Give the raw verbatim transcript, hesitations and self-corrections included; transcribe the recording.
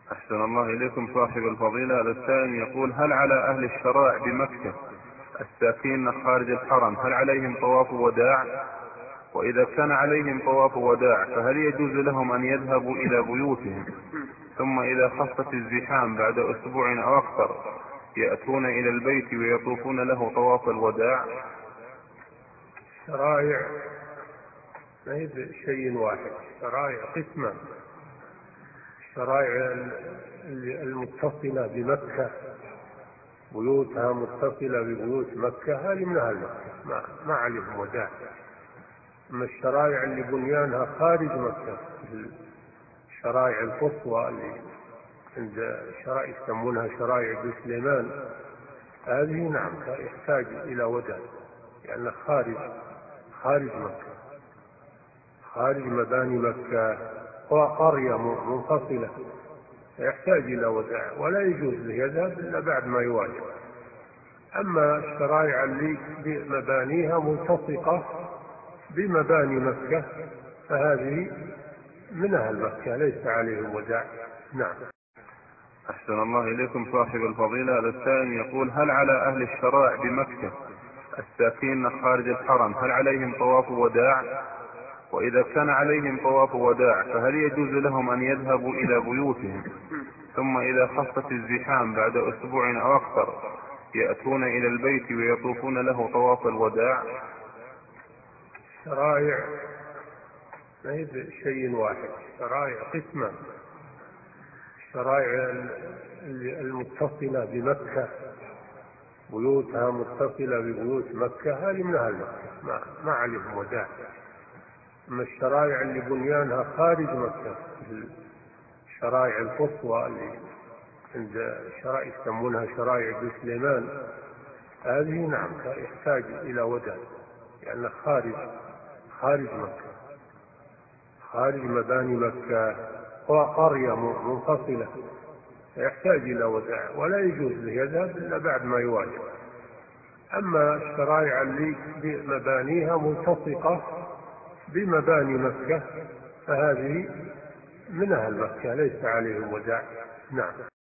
أحسن الله إليكم صاحب الفضيلة. هذا السائل يقول: هل على أهل الشرائع بمكة الساكنين خارج الحرم هل عليهم طواف وداع؟ وإذا كان عليهم طواف وداع فهل يجوز لهم أن يذهبوا إلى بيوتهم ثم إذا خفت الزحام بعد أسبوع أو أكثر يأتون إلى البيت ويطوفون له طواف الوداع؟ الشرائع ما هي شيء واحد، الشرائع قسمان. الشرائع المتصلة بمكة، بيوتها متصلة ببيوت مكة، هذه من أهل مكة ما, ما عليهم وداع. أما الشرائع اللي بنيانها خارج مكة، الشرائع القصوى اللي عند شرائع يسمونها شرائع ابن سليمان، هذه نعم يحتاج إلى وداع، لأن خارج خارج مكة، خارج مباني مكة، قرية منفصلة، يحتاج إلى وداع ولا يجوز له يذهب إلا بعد ما يواجه. أما الشرائع اللي بمبانيها ملتصقة بمباني مكة فهذه من أهل مكة ليس عليهم وداع. نعم. أحسن الله إليكم صاحب الفضيلة. هذا السائل يقول: هل على أهل الشرائع بمكة الساكنين خارج الحرم هل عليهم طواف وداع؟ وإذا كان عليهم طواف وداع فهل يجوز لهم أن يذهبوا إلى بيوتهم ثم إذا خفت الزحام بعد أسبوع أو أكثر يأتون إلى البيت ويطوفون له طواف الوداع؟ الشرائع ما هي شيء واحد، الشرائع قسمان. الشرائع المتصلة بمكة، بيوتها متصلة ببيوت مكة، هذه من أهل مكة ما, ما عليهم وداع. أما الشرائع اللي بنيانها خارج مكة، الشرائع القصوى اللي عند شرائع يسمونها شرائع ابن سليمان، هذه نعم يحتاج إلى وداع، لأن خارج خارج مكة، خارج مباني مكة، قرية منفصلة، يحتاج إلى وداع ولا يجوز له يذهب إلا بعد ما يواجه. أما الشرائع اللي بمبانيها ملتصقة بمباني مكة فهذه من أهل مكة ليس عليهم وداع. نعم.